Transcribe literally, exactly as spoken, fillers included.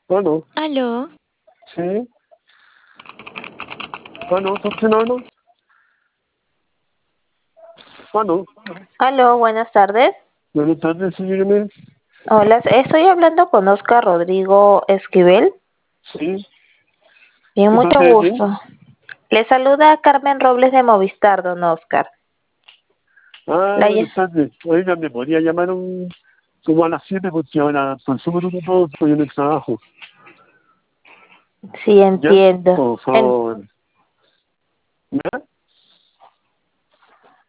Bueno, Aló, sí. Bueno, funcionando. Bueno, Aló, buenas tardes. buenas tardes, señorita. Hola, estoy hablando con Oscar Rodrigo Esquivel. Sí. Bien, ¿De mucho parte de quién? gusto. Le saluda Carmen Robles de Movistar, don Oscar. Ah, La buenas ll- tardes. Oiga, me podría llamar un, como a las siete porque ahora consumo todo, estoy en el trabajo. sí, ¿Ya? entiendo. Por En- favor. ¿Ya?